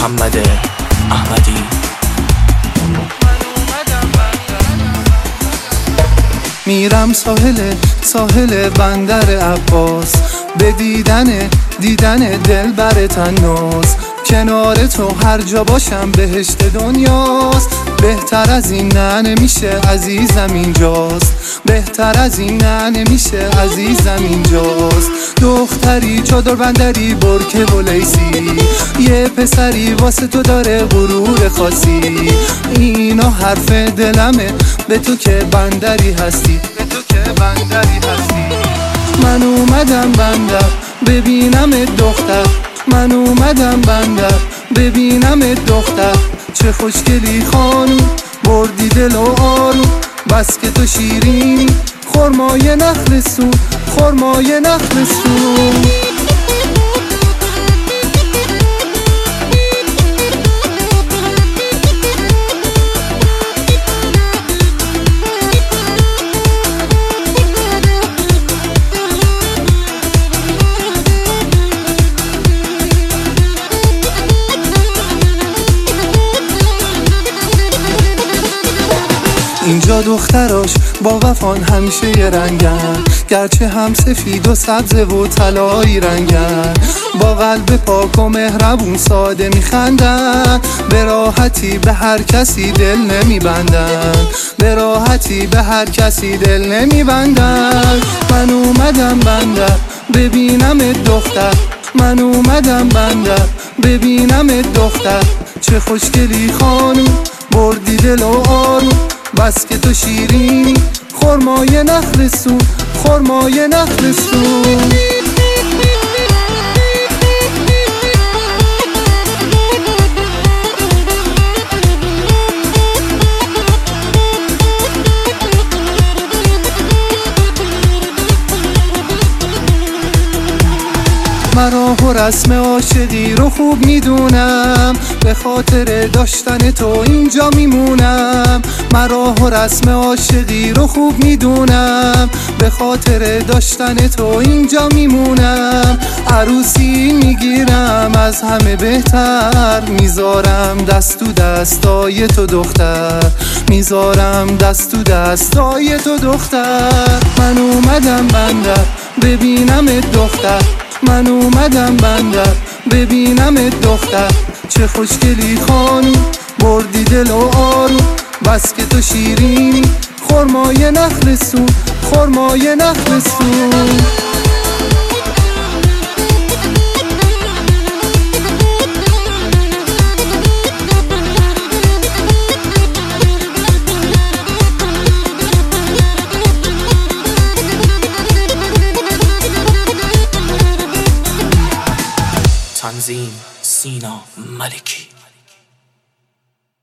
محمد احمدی. میرم ساحل بندر عباس، به دیدن دلبر تناز. کنار تو هر جا باشم بهشت دنیاست. بهتر از این نه نمیشه عزیزم اینجاست. بهتر از این نه نمیشه عزیزم اینجاست. دختری چادر بندری برکه و لیسی، یه پسری واسه تو داره غرور خاصی. اینا حرف دلمه به تو که بندری هستی، به تو که بندری هستی. من اومدم بندر ببینم دختر، من اومدم بندر ببینم دختر. چه خوشگلی خانوم بردی دل و آروم، بس که تو شیرینی خرمای نخل سون، خرمای نخل سون. اینجا دختراش با وفان همیشه یه رنگن، گرچه هم سفید و سبز و طلایی رنگن. با قلب پاک و مهربون ساده میخندن، به راحتی به هر کسی دل نمیبندن، به راحتی به هر کسی دل نمیبندن. من اومدم بندر ببینم دختر، من اومدم بندر ببینم دختر. چه خوشگلی خانوم بردی دل و آروم، بس که تو شیرینی خرمای نخل سون، خرمای نخل سون. مرا و رسم عاشقی رو خوب میدونم، به خاطر داشتن تو اینجا میمونم. مرا و رسم عاشقی رو خوب میدونم، به خاطر داشتن تو اینجا میمونم. عروسی میگیرم از همه بهتر، میذارم دست تو دستای تو دختر، میذارم دست تو دستای تو دختر. من اومدم بندر ببینم دختر، من اومدم بندر ببینم دختر. چه خوشگلی خانوم بردی دل و آروم، بس که تو شیرینی خرمای نخل سون، خرمای نخل سون. تنظیم سینا ملکی.